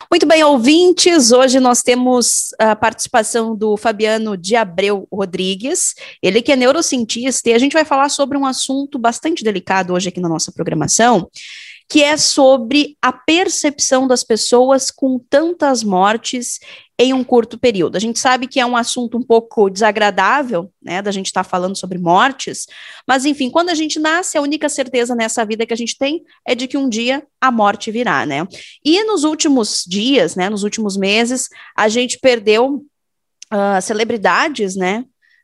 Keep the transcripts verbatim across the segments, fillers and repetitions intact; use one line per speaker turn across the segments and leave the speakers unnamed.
Muito bem, ouvintes, hoje nós temos a participação do Fabiano de Abreu Rodrigues, ele que é neurocientista, e a gente vai falar sobre um assunto bastante delicado hoje aqui na nossa programação, que é sobre a percepção das pessoas com tantas mortes em um curto período. A gente sabe que é um assunto um pouco desagradável, né, da gente estar tá falando sobre mortes, mas enfim, quando a gente nasce, a única certeza nessa vida que a gente tem é de que um dia a morte virá, né? E nos últimos dias, né, nos últimos meses, a gente perdeu uh, celebridades, né,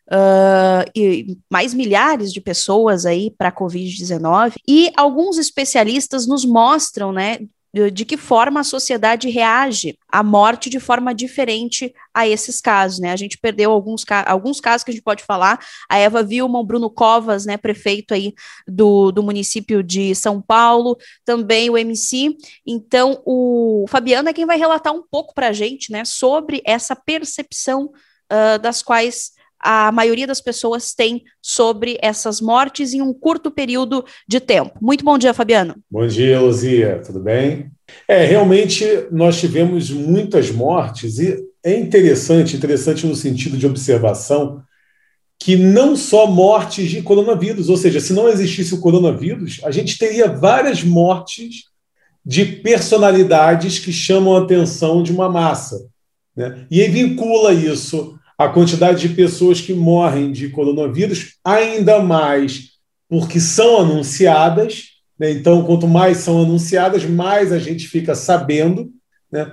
Uh, e mais milhares de pessoas aí para a covid dezenove, e alguns especialistas nos mostram, né, de, de que forma a sociedade reage à morte de forma diferente a esses casos, né? A gente perdeu alguns, alguns casos que a gente pode falar, a Eva Vilma, o Bruno Covas, né, prefeito aí do, do município de São Paulo, também o M C. Então, o Fabiano é quem vai relatar um pouco para a gente, né, sobre essa percepção uh, das quais a maioria das pessoas tem sobre essas mortes em um curto período de tempo. Muito bom dia, Fabiano.
Bom dia, Luzia. Tudo bem? É, realmente nós tivemos muitas mortes e é interessante, interessante no sentido de observação, que não só mortes de coronavírus, ou seja, se não existisse o coronavírus, a gente teria várias mortes de personalidades que chamam a atenção de uma massa, né? E aí vincula isso a quantidade de pessoas que morrem de coronavírus, ainda mais porque são anunciadas, né? Então, quanto mais são anunciadas, mais a gente fica sabendo, né?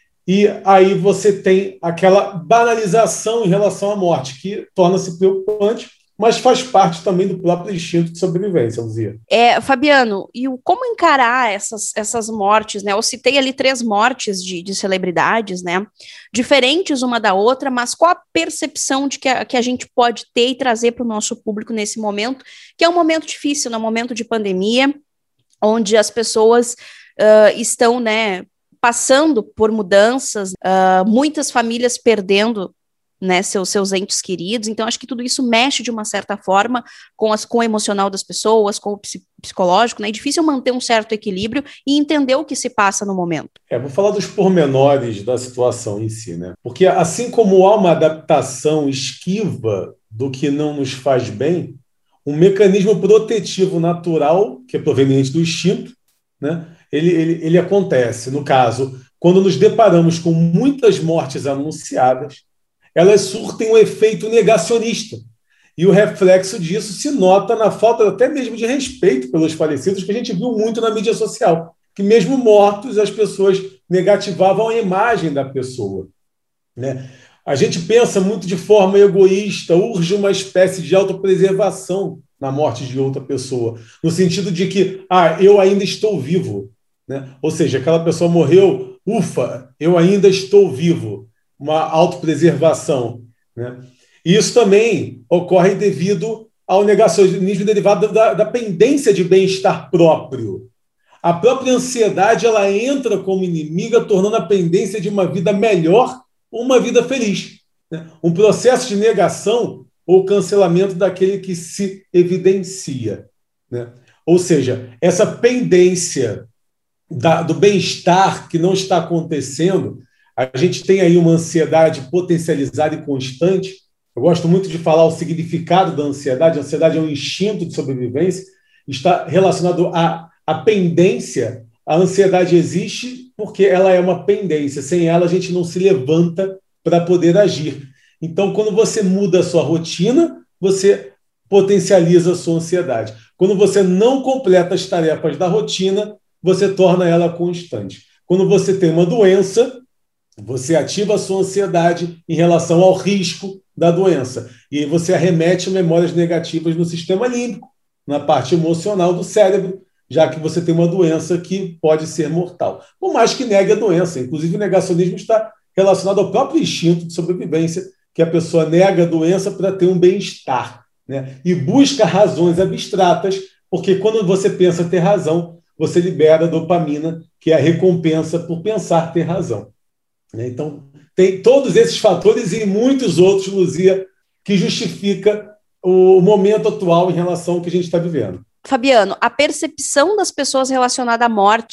E aí você tem aquela banalização em relação à morte, que torna-se preocupante, mas faz parte também do próprio instinto de sobrevivência, Luzia.
É, Fabiano, e o, como encarar essas, essas mortes, né? Eu citei ali três mortes de, de celebridades, né? Diferentes uma da outra, mas qual a percepção de que a, que a gente pode ter e trazer para o nosso público nesse momento, que é um momento difícil, né? Um momento de pandemia, onde as pessoas uh, estão, né, passando por mudanças, uh, muitas famílias perdendo, né, seus, seus entes queridos. Então acho que tudo isso mexe de uma certa forma com, as, com o emocional das pessoas, com o psicológico, né? É difícil manter um certo equilíbrio e entender o que se passa no momento.
É, vou falar dos pormenores da situação em si, né? Porque assim como há uma adaptação esquiva do que não nos faz bem, um mecanismo protetivo natural, que é proveniente do instinto, né? ele, ele, ele acontece. No caso, quando nos deparamos com muitas mortes anunciadas, elas surtem um efeito negacionista. E o reflexo disso se nota na falta até mesmo de respeito pelos falecidos, que a gente viu muito na mídia social, que mesmo mortos as pessoas negativavam a imagem da pessoa, né? A gente pensa muito de forma egoísta, urge uma espécie de autopreservação na morte de outra pessoa, no sentido de que, ah, eu ainda estou vivo, né? Ou seja, aquela pessoa morreu, ufa, eu ainda estou vivo. Uma autopreservação, né? E isso também ocorre devido ao negacionismo derivado da, da pendência de bem-estar próprio. A própria ansiedade ela entra como inimiga, tornando a pendência de uma vida melhor uma vida feliz, né? Um processo de negação ou cancelamento daquele que se evidencia, né? Ou seja, essa pendência da, do bem-estar que não está acontecendo. A gente tem aí uma ansiedade potencializada e constante. Eu gosto muito de falar o significado da ansiedade. A ansiedade é um instinto de sobrevivência, está relacionado à, à pendência. A ansiedade existe porque ela é uma pendência. Sem ela, a gente não se levanta para poder agir. Então, quando você muda a sua rotina, você potencializa a sua ansiedade. Quando você não completa as tarefas da rotina, você torna ela constante. Quando você tem uma doença, você ativa a sua ansiedade em relação ao risco da doença. E você arremete memórias negativas no sistema límbico, na parte emocional do cérebro, já que você tem uma doença que pode ser mortal. Por mais que negue a doença. Inclusive, o negacionismo está relacionado ao próprio instinto de sobrevivência, que a pessoa nega a doença para ter um bem-estar, né? E busca razões abstratas, porque quando você pensa ter razão, você libera dopamina, que é a recompensa por pensar ter razão. Então, tem todos esses fatores e muitos outros, Luzia, que justifica o momento atual em relação ao que a gente está vivendo.
Fabiano, a percepção das pessoas relacionada à morte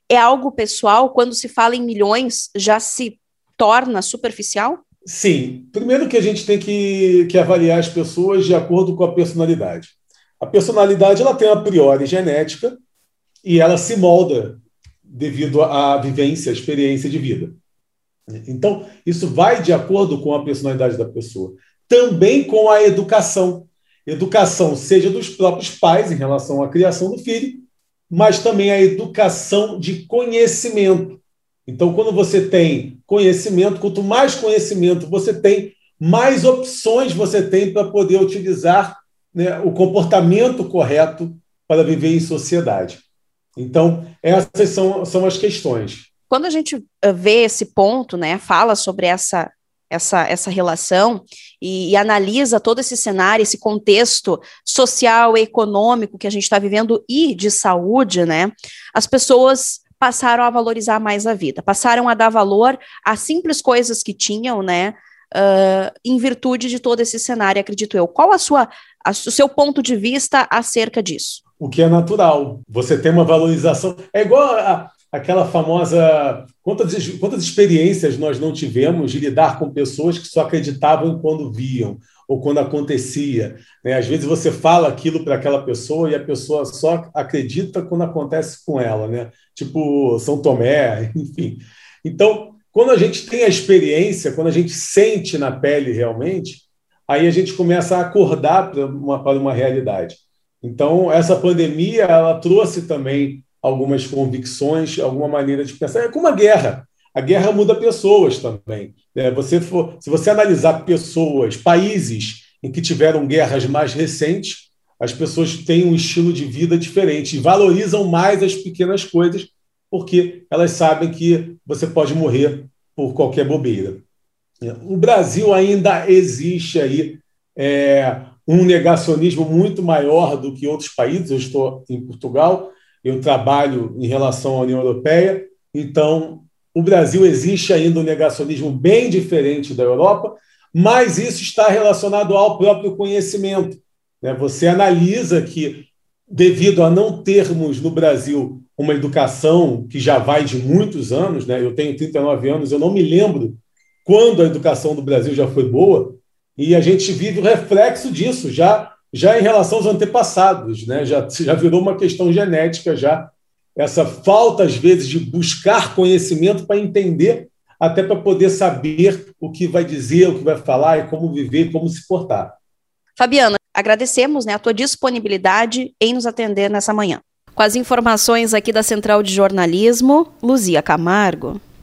é algo pessoal? Quando se fala em milhões, já se torna superficial?
Sim. Primeiro que a gente tem que, que avaliar as pessoas de acordo com a personalidade. A personalidade ela tem a priori genética e ela se molda devido à vivência, à experiência de vida. Então, isso vai de acordo com a personalidade da pessoa. Também com a educação. Educação seja dos próprios pais em relação à criação do filho, mas também a educação de conhecimento. Então, quando você tem conhecimento, quanto mais conhecimento você tem, mais opções você tem para poder utilizar, né, o comportamento correto para viver em sociedade. Então, essas são, são as questões.
Quando a gente vê esse ponto, né, fala sobre essa, essa, essa relação e, e analisa todo esse cenário, esse contexto social e econômico que a gente está vivendo e de saúde, né, as pessoas passaram a valorizar mais a vida, passaram a dar valor a simples coisas que tinham, né, uh, em virtude de todo esse cenário, acredito eu. Qual a sua, a, o seu ponto de vista acerca disso?
O que é natural. Você tem uma valorização. É igual a, aquela famosa... Quantas, quantas experiências nós não tivemos de lidar com pessoas que só acreditavam quando viam ou quando acontecia, né? Às vezes você fala aquilo para aquela pessoa e a pessoa só acredita quando acontece com ela, né? Tipo São Tomé, enfim. Então, quando a gente tem a experiência, quando a gente sente na pele realmente, aí a gente começa a acordar para uma, para uma realidade. Então, essa pandemia ela trouxe também algumas convicções, alguma maneira de pensar. É como a guerra. A guerra muda pessoas também. É, você for, se você analisar pessoas, países em que tiveram guerras mais recentes, as pessoas têm um estilo de vida diferente e valorizam mais as pequenas coisas porque elas sabem que você pode morrer por qualquer bobeira. O Brasil ainda existe aí é, um negacionismo muito maior do que outros países. Eu estou em Portugal, eu trabalho em relação à União Europeia, então o Brasil existe ainda um negacionismo bem diferente da Europa, mas isso está relacionado ao próprio conhecimento, né? Você analisa que, devido a não termos no Brasil uma educação que já vai de muitos anos, né? Eu tenho trinta e nove anos, eu não me lembro quando a educação do Brasil já foi boa, e a gente vive o reflexo disso já, já em relação aos antepassados, né? Já, já virou uma questão genética já, essa falta, às vezes, de buscar conhecimento para entender, até para poder saber o que vai dizer, o que vai falar e como viver, como se portar.
Fabiana, agradecemos, né, a tua disponibilidade em nos atender nessa manhã. Com as informações aqui da Central de Jornalismo, Luzia Camargo.